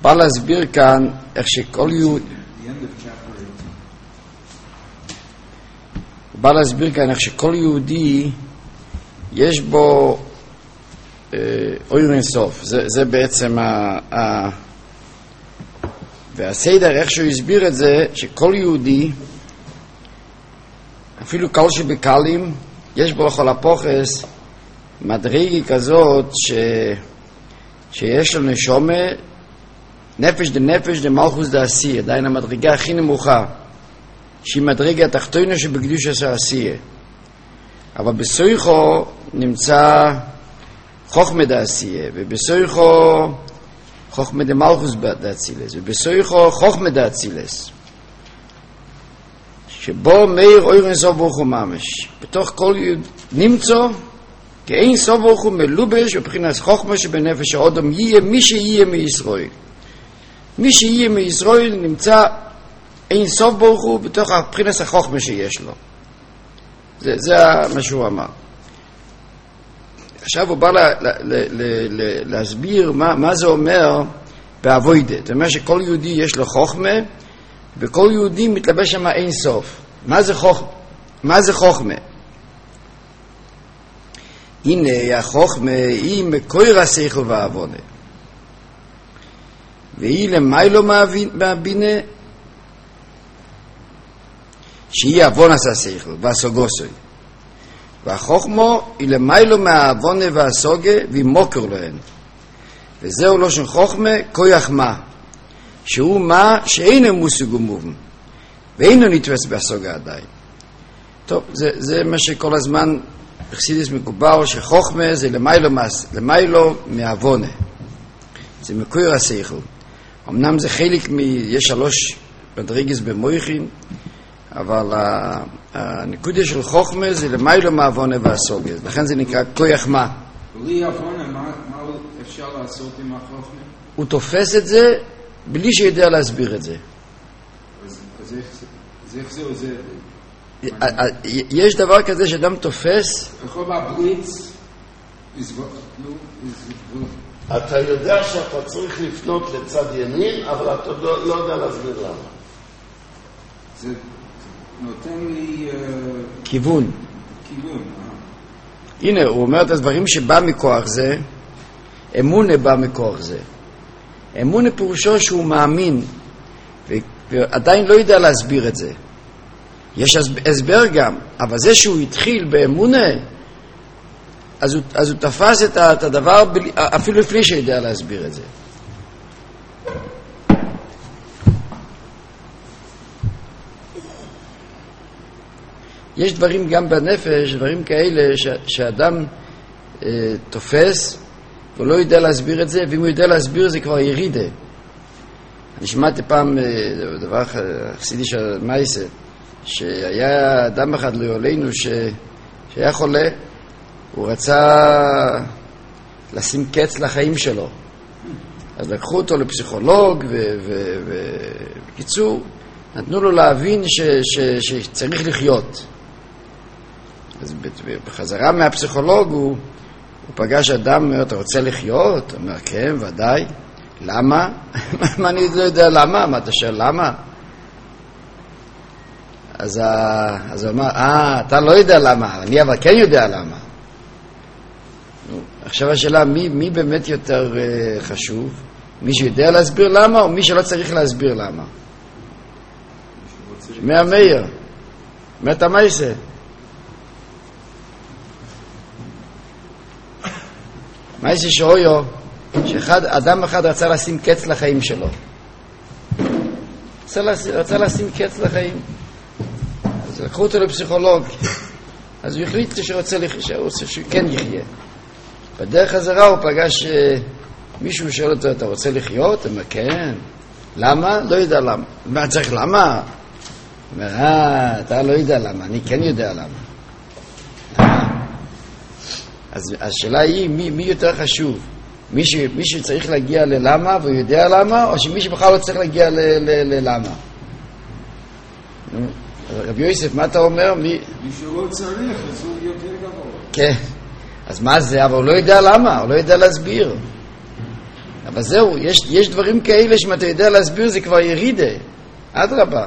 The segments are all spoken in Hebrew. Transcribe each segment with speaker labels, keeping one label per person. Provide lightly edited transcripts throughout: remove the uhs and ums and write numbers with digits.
Speaker 1: בא להסביר כאן איך שכל יהודי, בא להסביר כאן איך שכל יהודי יש בו אור אין סוף. זה בעצם והסדר איך שהוא הסביר את זה, שכל יהודי אפילו קל שבקלים יש בו לכל הפוחס מדרגה כזאת שיש לו נשומה נפש דנפש דמלכוס דעשייה, עדיין המדרגה הכי נמוכה שהיא מדרגה התחתונה שבקדוש העשייה, אבל בסויחו נמצא חוכמה דעשייה, ובסויחו חוכמה דמלכוס דאצילס, ובסויחו חוכמה דאצילס, שבו מאיר אור אין סוף ברוך הוא ממש. בתוך כל נמצא כאין סוף ברוך הוא מלובש בבחינת חוכמה שבנפש האדם יהיה מי שיהיה מישראל. מי שיהיה מישראל נמצא אין סוף ברוך הוא בתוך הבחינת החוכמה שיש לו. זה מה שהוא אמר. עכשיו הוא בא להסביר מה זה אומר בעבודה. זאת אומרת שכל יהודי יש לו חוכמה, וכל יהודי מתלבש שם אין סוף. מה זה חוכמה? הנה החוכמה היא מקור השכל והעוונה, והיא למיילו מהבינה, שהיא עוון עשה שכל והסוגוסוי, והחוכמו היא למיילו מהעוונה והסוגה והיא מוקר להן, וזהו לא של חוכמה כוח מה, שהוא מה שאינו מושג ומובן ואינו נתפס בהסוגה עדיין. טוב, זה מה שכל הזמן בחסידות מקובל, שחוכמה זה למיילו מהעוונה, זה מקור השכל. אמנם זה חלק יש 3 מדרגות במויכין, אבל הנקודה של חוכמה זה למיילו מהעוונה והסוגה, לכן זה נקרא כוח מה.
Speaker 2: בלי עוונה, מה אפשר לעשות עם החוכמה?
Speaker 1: הוא תופס את זה בלי שיודע להסביר את זה.
Speaker 2: אז איך זה עוזר?
Speaker 1: יש דבר כזה שאדם תופס.
Speaker 2: יכול בבליץ
Speaker 3: אתה יודע שאתה צריך לפנות לצד ימין, אבל אתה לא יודע להסביר למה.
Speaker 2: זה נותן לי
Speaker 1: כיוון. הנה, הוא אומר את הדברים שבא מכוח זה, אמונה בא מכוח זה. אמונה פירושו שהוא מאמין, ועדיין לא יודע להסביר את זה. יש הסבר גם, אבל זה שהוא התחיל באמונה, אז הוא תפס את הדבר אפילו לפני שיודע להסביר את זה. יש דברים גם בנפש, דברים כאלה שאדם תופס ולא יודע להסביר את זה, ואם הוא יודע להסביר זה כבר ירידה. אני שמעתי פעם דבר חסידי של מייסה, שהיה אדם אחד ליולנו שהיה חולה, הוא רצה לשים קץ לחיים שלו, אז לקחו אותו לפסיכולוג, ובקיצור נתנו לו להבין שצריך לחיות. אז בחזרה מהפסיכולוג הוא פגש אדם, אומר, אתה רוצה לחיות? הוא אומר, כן, ודאי. למה? מה אני לא יודע למה? מה אתה שואל למה? אז הוא אמר, אתה לא יודע למה, אני אבל כן יודע למה. עכשיו השאלה, מי באמת יותר חשוב? מי שיודע להסביר למה, או מי שלא צריך להסביר למה? מהמאיר, מת המייסה. מייסה שאויו, שאדם אחד רצה לשים קץ לחיים שלו. רצה לשים קץ לחיים. אז לקחו אותו לפסיכולוג. אז הוא החליט שכן יחיה. בדרך חזרה הוא פגש מישהו שואל אותו, אתה רוצה לחיות? הוא אומר, כן. למה? לא יודע למה. מה צריך למה? הוא אומר, אתה לא יודע למה, אני כן יודע למה. אז השאלה היא, מי יותר חשוב? מי שצריך להגיע ללמה והוא יודע למה, או שמי שבכלל לא צריך להגיע ללמה? רבי יוסף, מה אתה אומר?
Speaker 2: מי שלא צריך, אז הוא יותר גבוה.
Speaker 1: כן. אז מה זה? אבל הוא לא יודע למה, הוא לא יודע להסביר. אבל זהו, יש דברים כאלה שאם אתה יודע להסביר זה כבר ירידה. אדרבה.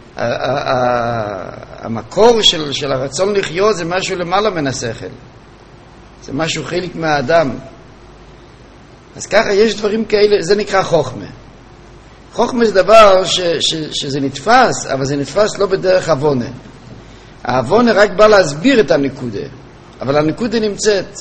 Speaker 1: המקור של הרצון לחיות זה משהו למעלה מן השכל. זה משהו חלק מהאדם. אז ככה יש דברים כאלה, זה נקרא חוכמה. חוכמה זה דבר שזה נתפס, אבל זה נתפס לא בדרך אבונה. האבונה רק בא להסביר את הנקודה, אבל הנקודה נמצאת.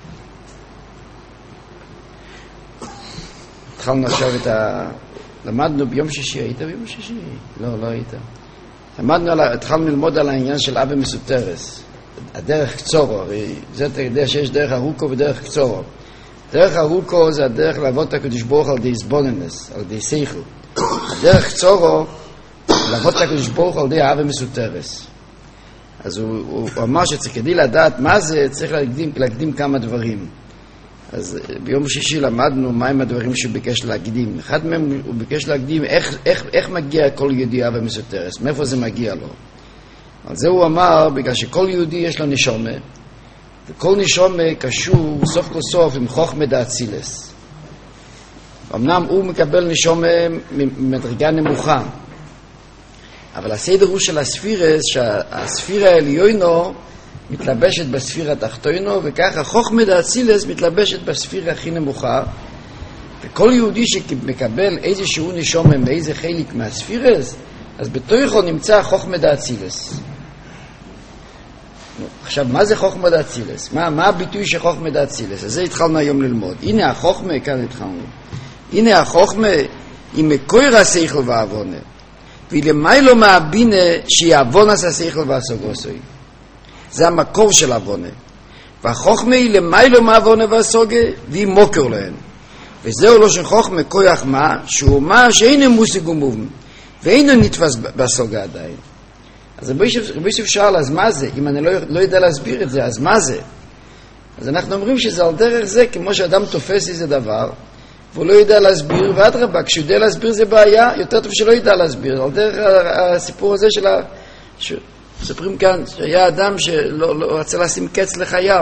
Speaker 1: התחלנו עכשיו למדנו ביום שישי, היית ביום שישי? לא היית. התחלנו ללמוד על העניין של אבא מסותרס. הדרך קצורו, הרי זה אתה יודע שיש דרך ארוכו ודרך קצורו. דרך ארוכו זה הדרך לעבוד את הקדוש ברוך על די סבוננס, על די שכל. הדרך קצורו, לעבוד את הקדוש ברוך על די אבא מסותרס. אז הוא אמר שכדי לדעת מה זה, צריך להקדים כמה דברים. אז ביום שישי למדנו מהם הדברים שהוא ביקש להקדים. אחד מהם הוא ביקש להקדים איך מגיע כל יהודי אבא מסותרס, מאיפה זה מגיע לו. על זה הוא אמר, בגלל שכל יהודי יש לו נשומה, וכל נשומה קשור סוף כל סוף עם חוכמה דאצילס. אמנם הוא מקבל נשומה ממדרגה נמוכה, אבל הסדר הוא של הספירס, שהספירה העליונו מתלבשת בספירה התחתונו, וככה חוכמה דאצילס מתלבשת בספירה הכי נמוכה, וכל יהודי שמקבל איזשהו נשומה מאיזה חלק מהספירס, אז בתוכו נמצא חוכמה דאצילס. עכשיו, מה זה חוכמה דאצילס? מה הביטוי של חוכמה דאצילס? אז זה התחלנו היום ללמוד. הנה החוכמה, כאן התחלנו. הנה החוכמה היא מקור השכל והעוונה. והיא למיילו מהבינה שהיא עוונה השכל והסוגוסוי. זה המקור של עוונה. והחוכמה היא למיילו מהעוונה והסוגה, והיא מוקר להן. וזהו לא של חוכמה כוח מה, שהוא מה שאינו מושג ומובן. ואינו נתפס בסוגה עדיין. אז רבי יוסף שאל, אז מה זה? אם אני לא יודע להסביר את זה, אז מה זה? אז אנחנו אומרים שזה על דרך זה, כמו שאדם תופס איזה דבר, והוא לא יודע להסביר, ואדרבה, כשהוא יודע להסביר זה בעיה, יותר טוב שלא ידע להסביר. על דרך הסיפור הזה מספרים כאן, שהיה אדם שלא רצה לשים קץ לחייו,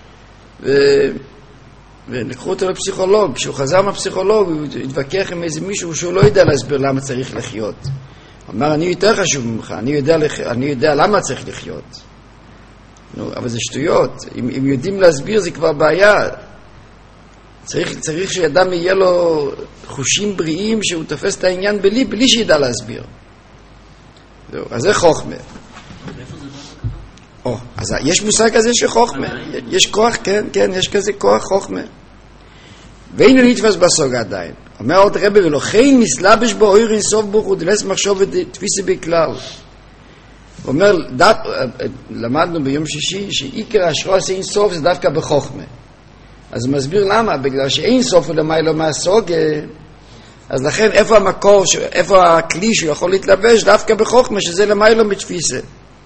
Speaker 1: ולקחו אותו לפסיכולוג. כשהוא חזר מהפסיכולוג, הוא התווכח עם איזה מישהו שהוא לא יודע להסביר למה צריך לחיות. הוא אמר, אני יותר חשוב ממך, אני יודע למה צריך לחיות. אבל זה שטויות. אם יודעים להסביר זה כבר בעיה. צריך שאדם יהיה לו חושים בריאים שהוא תופס את העניין בלי שידע להסביר. אז זה חוכמה. אז יש מושג כזה של חוכמה. יש כוח, כן, יש כזה כוח חוכמה. ואינו נתפס בסוגה עדיין. אומר עוד רבי, ולכן מסלבש בו אויר אינסוף ברוך הוא דלס מחשוב ותפיסי בכלל. הוא אומר, למדנו ביום שישי שעיקר השרו עשה אינסוף זה דווקא בחוכמה. אז הוא מסביר למה, בגלל שאינסוף הוא למיילו מהסוגה, אז לכן איפה המקור, איפה הכלי שהוא יכול להתלבש דווקא בחוכמה, שזה למיילו מתפיסה.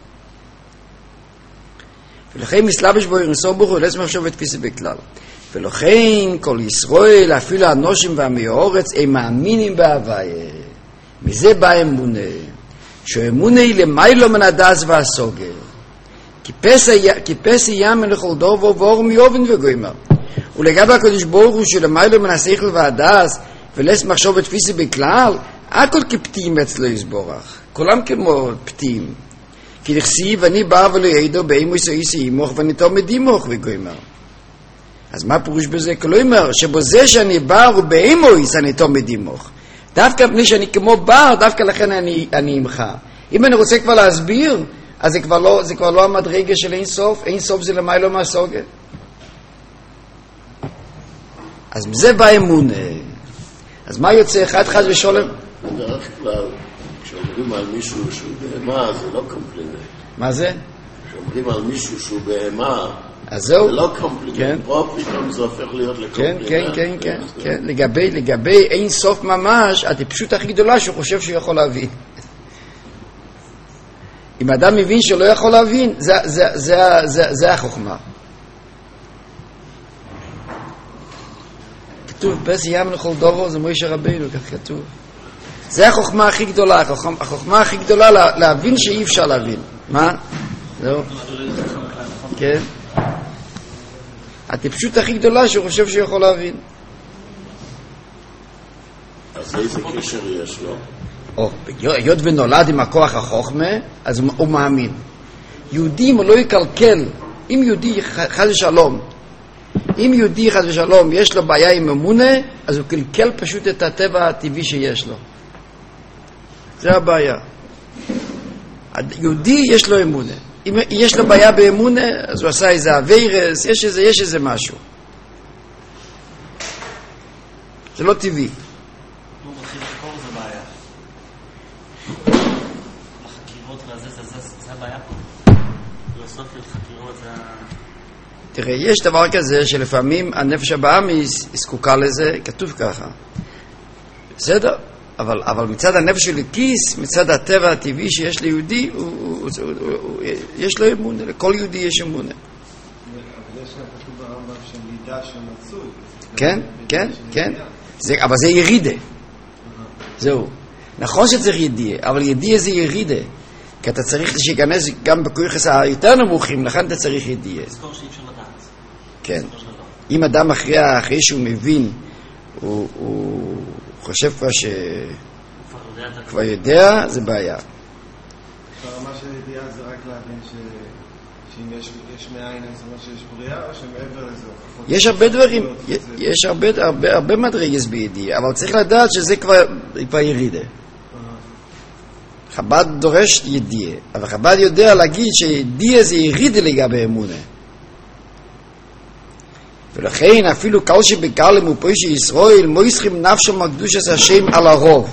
Speaker 1: ולכן מסלבש בו אויר אינסוף ברוך הוא דלס מחשוב ותפיסי בכלל. ולכן כל ישראל, אפילו האנושים והמאורץ, הם מאמינים בהוויה. מזה בא אמונה. שאמונה היא למיילו מן הדס והסוגה. כי פסי ימן לכל דור ועבור מיובן וגוימר. ולגבי הקדוש ברוך הוא שלמיילו מן השכל והדס, ולס מחשוב ותפיסי בכלל, הכל כפתים אצלו יסבורך. כולם כמו פתים. כי לכסיב אני בא ולא ידו באימוס או איסי אימוך וניתו מדימוך וגוימר. אז מה פירוש בזה? כלומר, שבזה שאני בר ובאימויס אני תומד עמוך. דווקא מפני שאני כמו בר, דווקא לכן אני עמך. אם אני רוצה כבר להסביר, אז זה כבר לא המדרגה של אין סוף. אין סוף זה למיילו מהסוגה. אז מזה בא אמונה. אז מה יוצא? אחד ושולם?
Speaker 3: בדרך כלל, כשאומרים על מישהו שהוא בהמה, זה לא קומפלימנט.
Speaker 1: מה זה?
Speaker 3: כשאומרים על מישהו שהוא בהמה,
Speaker 1: אז זהו.
Speaker 3: זה לא קומפלימנט. פה פתאום זה הופך להיות לקומפלימנט.
Speaker 1: כן. לגבי אין סוף ממש, הטיפשות הכי גדולה שהוא חושב שהוא יכול להבין. אם אדם מבין שלא יכול להבין, זה החוכמה. כתוב, פס ים לכל דורו, זה מוישה רבינו, כך כתוב. זה החוכמה הכי גדולה, החוכמה הכי גדולה להבין שאי אפשר להבין. מה? זהו. כן. הטיפשות הכי גדולה שהוא חושב שהוא יכול להבין.
Speaker 3: אז איזה קשר יש לו?
Speaker 1: היות ונולד עם הכוח החוכמה, אז הוא מאמין. יהודי אם הוא לא יקלקל, אם יהודי חס ושלום, יש לו בעיה עם אמונה, אז הוא קלקל פשוט את הטבע הטבעי שיש לו. זה הבעיה. יהודי יש לו אמונה. אם יש לו בעיה באמונה, אז הוא עשה איזה אווירס, יש איזה משהו. זה לא טבעי.
Speaker 4: הוא מתחיל לחקור, זה בעיה. החקירות זה הבעיה פה. פילוסופיות, חקירות, זה...
Speaker 1: תראה, יש דבר כזה שלפעמים הנפש הבאה זקוקה לזה, כתוב ככה. בסדר? אבל מצד הנפש של כיס, מצד הטבע הטבעי שיש ליהודי, יש לו אמונה, לכל יהודי יש אמונה.
Speaker 2: אבל יש גם כתוב ברמב"ם שמידה שמצוי.
Speaker 1: כן. אבל זה ירידה. זהו. נכון שצריך ידיעה, אבל ידיעה זה ירידה. כי אתה צריך שיכנס גם בכוחס היותר נמוכים, לכן אתה צריך ידיעה.
Speaker 4: תזכור שאי אפשר לדעת.
Speaker 1: כן. אם אדם אחרי שהוא מבין, הוא חושב כבר כבר יודע, זה בעיה.
Speaker 2: הרמה של ידיעה זה רק להבין שאם יש מאין, זאת אומרת שיש בריאה, או שמעבר לזה?
Speaker 1: יש הרבה דברים, יש הרבה מדרגות בידיעה, אבל צריך לדעת שזה כבר ירידה. חב"ד דורש ידיעה, אבל חב"ד יודע להגיד שידיעה זה ירידה לגבי אמונה. ולכן אפילו כל שבקלם ופוישי ישראל מויסחים נפשם הקדושת השם על הרוב.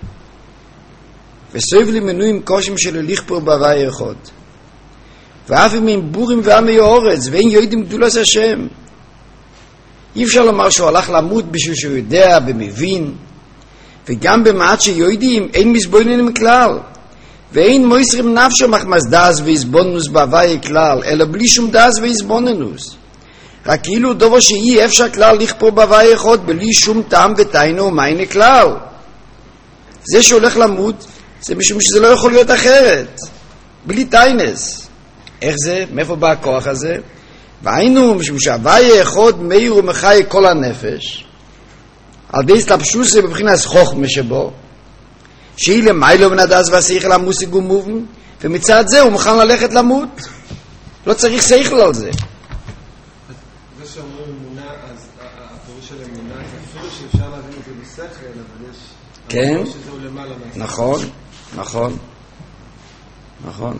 Speaker 1: וסויב למנויים קושם של לכפור בהווי אחד. ואף אם הם בורים ועמי האורץ ואין יודעים גדולת השם. אי אפשר לומר שהוא הלך למות בשביל שהוא יודע ומבין. וגם במעט שיודעים אין מסבוננים כלל. ואין מויסחים נפשם מחמס דאז והסבוננוס בהווי כלל, אלא בלי שום דאז והסבוננוס. רק כאילו דובר שאי אפשר כלל לכפור בהווי אחד בלי שום טעם ותיינו ומיינה כלל. זה שהולך למות זה משום שזה לא יכול להיות אחרת, בלי טיינס. איך זה? מאיפה בא הכוח הזה? והיינו משום שהווי אחד מאיר ומחי כל הנפש, על די סלבשוס זה בבחינת חוכמה שבו, שהיא למיילו ונדס והשכל המוסיג ומובן, ומצד זה הוא מוכן ללכת למות. לא צריך שכל על זה.
Speaker 2: שאומרים אמונה, אז הפירוש של אמונה זה אפילו שאפשר להבין את זה בשכל, אבל יש...
Speaker 1: כן,
Speaker 2: שזהו למעלה מהשכל.
Speaker 1: נכון.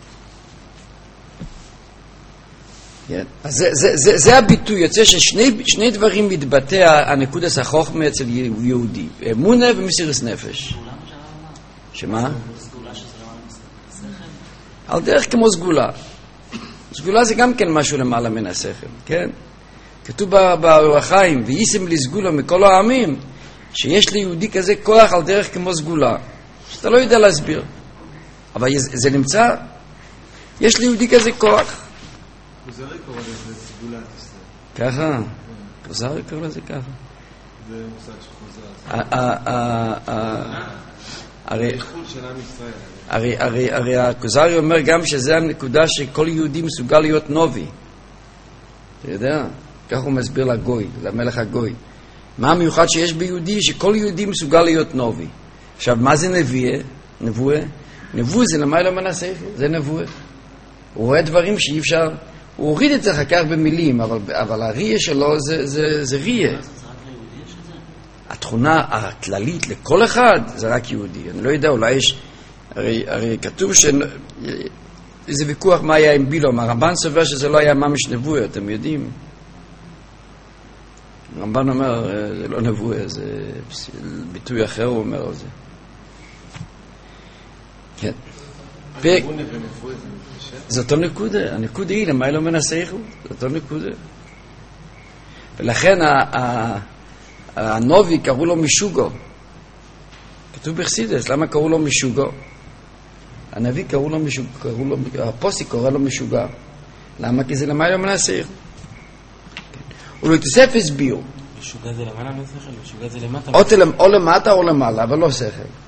Speaker 1: כן. אז זה הביטוי, יוצא ששני דברים מתבטא הנקודס החוכמה אצל יהודי, אמונה ומסירות נפש. שמה?
Speaker 4: סגולה שזה לא השכל?
Speaker 1: על דרך כמו סגולה. סגולה זה גם כן משהו למעלה מן השכל, כן? כתוב באור החיים, ויישם לי סגולה מכל העמים, שיש ליהודי כזה כוח על דרך כמו סגולה, שאתה לא יודע להסביר. אבל זה נמצא, יש ליהודי כזה כוח.
Speaker 2: כוזרי קורא לזה סגולת ישראל.
Speaker 1: ככה? כוזרי קורא לזה ככה.
Speaker 2: זה מושג שחוזר. האיחוד של עם ישראל.
Speaker 1: הרי הכוזרי אומר גם שזה הנקודה שכל יהודי מסוגל להיות נובי. אתה יודע? כך הוא מסביר לגוי, למלך הגוי. מה המיוחד שיש ביהודי? שכל יהודי מסוגל להיות נובי. עכשיו, מה זה נבואה? נבואה זה למעלה מן השכל, זה נבואה. הוא רואה דברים שאי אפשר, הוא הוריד את זה אחר כך במילים, אבל הראייה שלו זה ראייה. התכונה הכללית לכל אחד זה רק יהודי. אני לא יודע, אולי יש, הרי כתוב איזה ויכוח מה היה עם בילום. הרמב"ן סובר שזה לא היה ממש נבואה, אתם יודעים. הרמב"ן אומר, זה לא נבואה, זה ביטוי אחר הוא אומר על זה. כן. זאת הנקודה, הנקודה היא למה לא מנסחו, זאת הנקודה. ולכן הנובי קראו לו משוגו. כתוב בחסידות, למה קראו לו משוגו? הנביא קראו לו משוגע, הפוסק קורא לו משוגע. למה? כי זה למה לא מנסח. ולתוסף הסביר.
Speaker 4: משוגע זה למעלה מהשכל, משוגע זה למטה.
Speaker 1: או למטה או למעלה, אבל לא שכל.